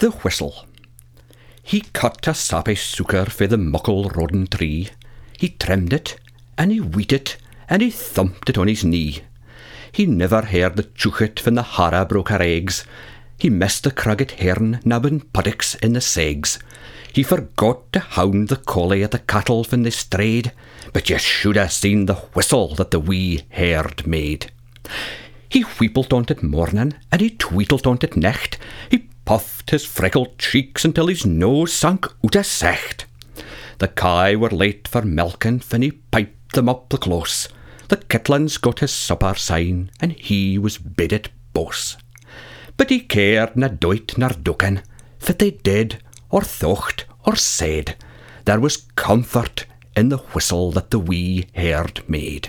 The Whistle. He cut a sappy sucker for the muckle rodden tree. He trimmed it, and he weet it, and he thumped it on his knee. He never heard the choochit from the hara broke her eggs. He missed the crugget hern nabbing puddocks in the segs. He forgot to hound the collie at the cattle from they strayed, but you should have seen the whistle that the wee herd made. He wheepled on it morning, and he tweetled on it necht. He puffed his freckled cheeks until his nose sank out of sight. The kye were late for milking, fin he piped them up the close. The kittlins got his supper sign, and he was bidded boss. But he cared na doit nor ducken, fit they did, or thocht, or said. There was comfort in the whistle that the wee herd made.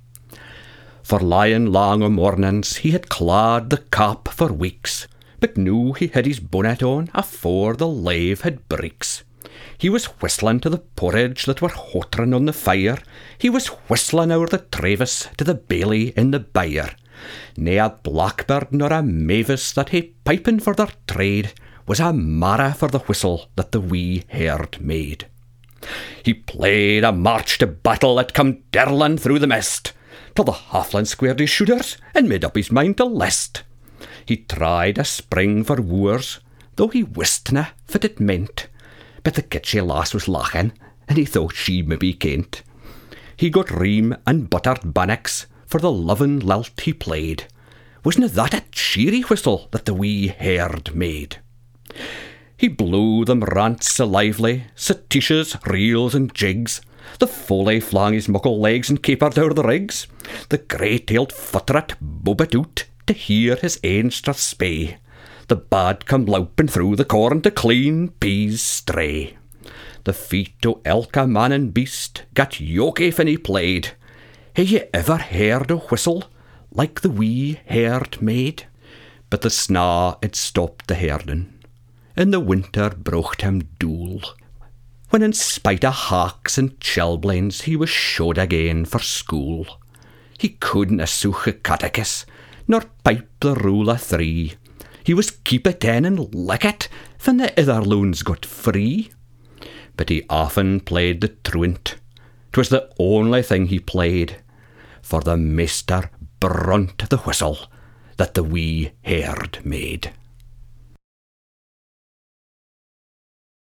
For lying long o' mornings he had clawed the cap for weeks, but noo he had his bonnet on afore the lave had breeks. He was whistling to the porridge that were hottering on the fire. He was whistling o'er the Travis to the bailey in the byre. Nae a blackbird nor a mavis that he piping for their trade was a marra for the whistle that the wee herd made. He played a march to battle that come dirling through the mist, till the halfling squared his shooters and made up his mind to list. He tried a spring for wooers, though he wistna what it meant, but the kitchy lass was laughing, and he thought she maybe kent. He got ream and buttered bannocks for the loving lilt he played. Wasna that a cheery whistle that the wee herd made? He blew them rants so lively, satishas, reels and jigs. The foley flang his muckle legs and capered o'er the rigs. The grey-tailed futterat bobbit out to hear his ain strathspey. The bad come louping through the corn to clean peas stray. The feet o' ilka man and beast gat yoky fin he played. Hae ye ever heard a whistle like the wee herd made? But the snaw had stopped the herding, and the winter brocht him dool, when in spite of hawks and chilblains he was shod again for school. He couldna such a catechis, nor pipe the rule of three. He was keep it in and lick it, when the other loons got free. But he often played the truant. 'Twas the only thing he played, for the measter brunt the whistle that the wee herd made.